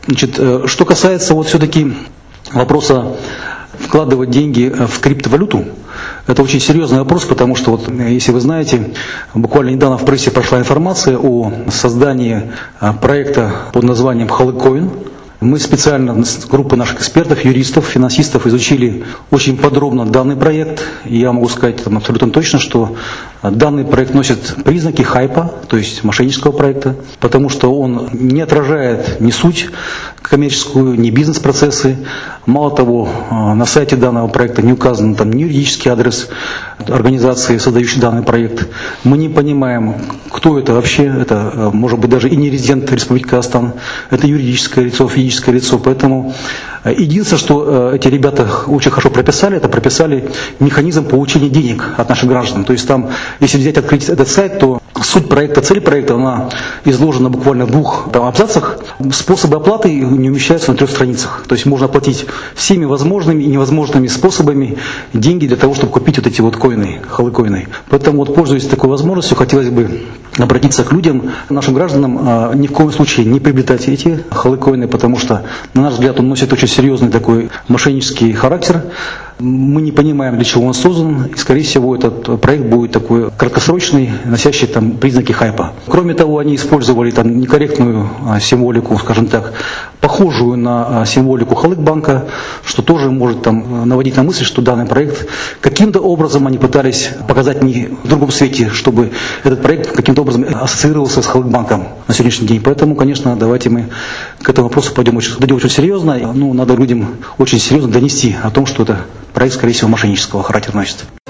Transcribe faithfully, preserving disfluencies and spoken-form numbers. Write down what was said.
Значит, что касается вот все-таки вопроса вкладывать деньги в криптовалюту, это очень серьезный вопрос, потому что, вот, если вы знаете, буквально недавно в прессе прошла информация о создании проекта под названием Халык-Коин. Мы специально с группой наших экспертов, юристов, финансистов изучили очень подробно данный проект. И я могу сказать там абсолютно точно, что данный проект носит признаки хайпа, то есть мошеннического проекта, потому что он не отражает ни суть коммерческую, ни бизнес-процессы. Мало того, на сайте данного проекта не указан там ни юридический адрес организации, создающей данный проект. Мы не понимаем, кто это вообще. Это может быть даже и не резидент Республики Казахстан. Это юридическое лицо, физическое лицо. Поэтому единственное, что эти ребята очень хорошо прописали, это прописали механизм получения денег от наших граждан. То есть там, если взять, открыть этот сайт, то суть проекта, цель проекта, она изложена буквально в двух там, абзацах. Способы оплаты не умещаются на трех страницах. То есть можно оплатить всеми возможными и невозможными способами деньги для того, чтобы купить вот эти вот коины, халык-коины. Поэтому, вот, пользуясь такой возможностью, хотелось бы обратиться к людям, нашим гражданам, а, ни в коем случае не приобретать эти халык-коины, потому что, на наш взгляд, он носит очень серьезный такой мошеннический характер. Мы не понимаем, для чего он создан, и, скорее всего, этот проект будет такой краткосрочный, носящий там признаки хайпа. Кроме того, они использовали там некорректную а, символику, скажем так, похожую на а, символику Халык-банка, что тоже может там наводить на мысль, что данный проект каким-то образом они пытались показать не в другом свете, чтобы этот проект каким-то образом ассоциировался с Халык-банком на сегодняшний день. Поэтому, конечно, давайте мы к этому вопросу пойдем очень, пойдем очень серьезно. Ну, надо людям очень серьезно донести о том, что это проект, скорее всего, мошеннического характера носит.